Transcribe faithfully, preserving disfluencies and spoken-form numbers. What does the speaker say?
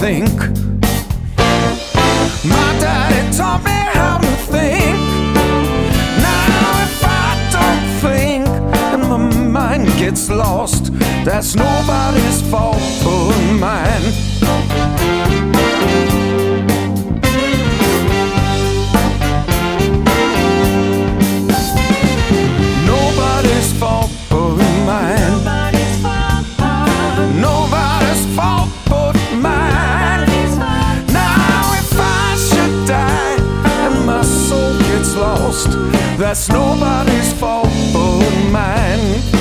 think. My daddy taught me how to think. Now if I don't think and my mind gets lost, that's nobody's fault but mine. Nobody's fault but mine. Nobody's fault but mine. Now if I should die and my soul gets lost, that's nobody's fault but mine.